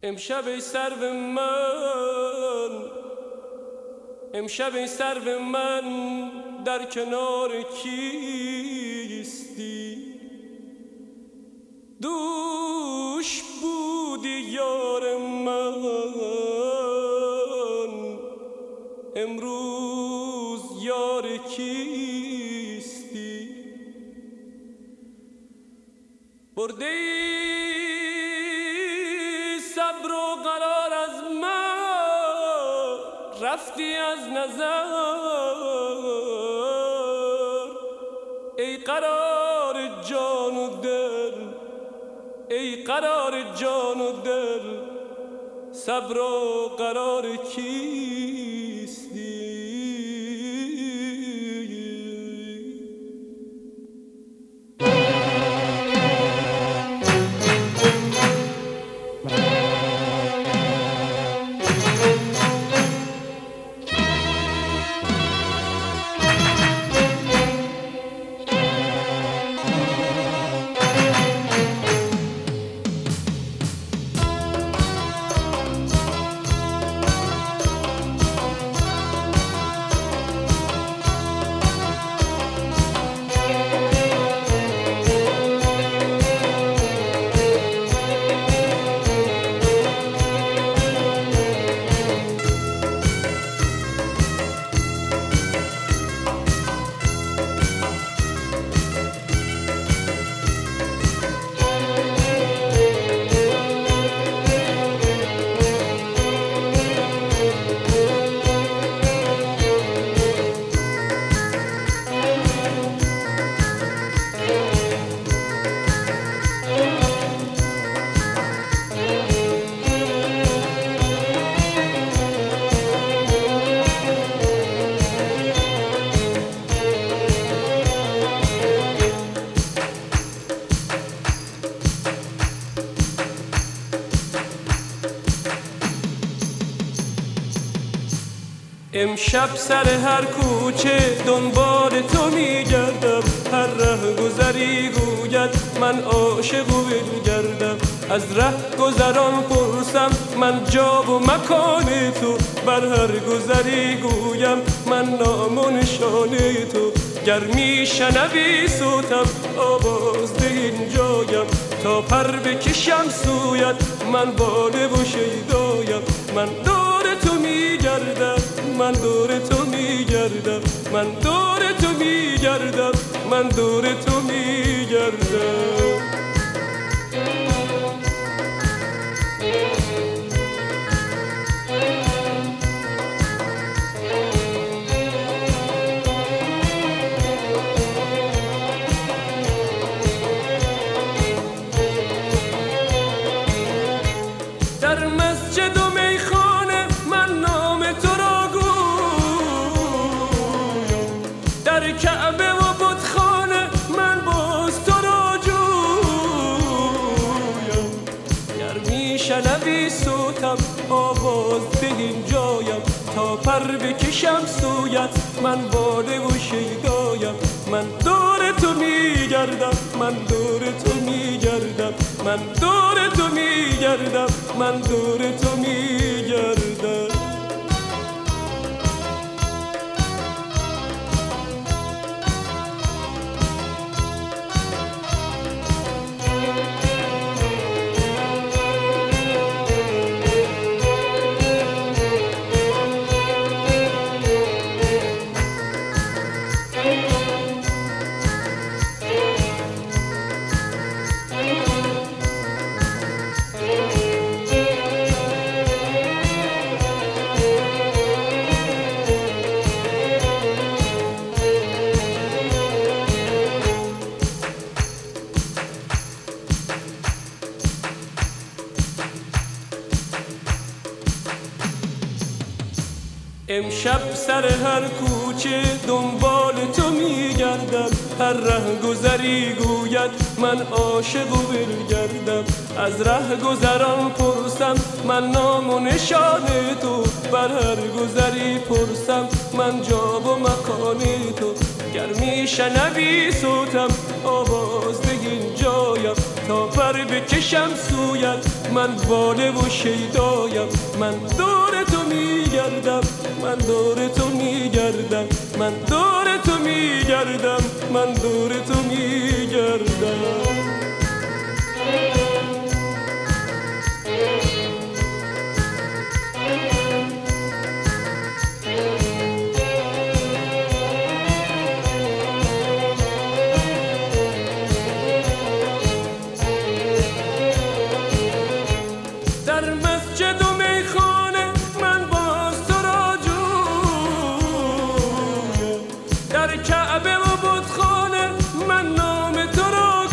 امشب ای سرو من در کنار کیستی؟ دوش بودی یار من، امروز یار کیستی؟ برده ای صبر و قرار از من، رفتی از نظر. ای قرار جان و دل، ای قرار جان و دل، صبر و قرار کیستی؟ امشب سر هر کوچه دنبال تو میگردم، هر ره گذری گوید من عاشق و بگردم. از ره گذران پرسم من جا و مکان تو، بر هر گذری گویم من نام و نشان تو. گر میشنوی صوتم آواز ده اینجایم، تا پر بکشم سویت من باله و شیدایم. من دور تو میگردم، من دور تو میگردم، من دور تو میگردم، من دور تو میگردم. در مسجد و میخانه من نام تو را گویم، در کعبه و بتخانه من باز تو را جویم. گر میشنوی صوتم آواز ده اینجایم، تا پر بکشم سویت من باله و شیدایم. من دور تو میگردم، من دور تو میگردم، من دور تو میگردم، من دور تو میگردم. امشب سر هر کوچه دنبال تو میگردم، هر ره گذری گوید من عاشق و بلگردم. از ره گذران پرسم من نام و نشان تو، بر هر گذری پرسم من جا و مکان تو. گر میشنوی صوتم آواز ده اینجایم، تا پر بکشم سویت. من واله و شیدایم، من دور تو میگردم، من دور تو میگردم، من دور تو میگردم، من دور تو میگردم. در مسجد و میخانه من باز تو را جویم، در کعبه و بتخانه من نام تو را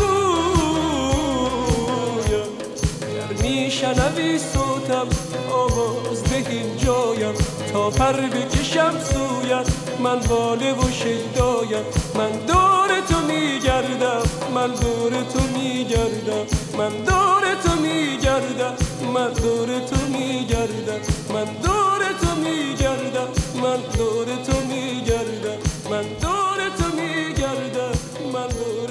گویم. گر میشنوی صوتم آواز ده این جایم، تا پر بکشم سویت. من واله و شیدایم، من دور تو میگردم، من دور تو میگردم، من دور تو میگردم، من دور تو میگردم، من دور تو میگردم، من دور تو میگردم، من دور تو میگردم، من دور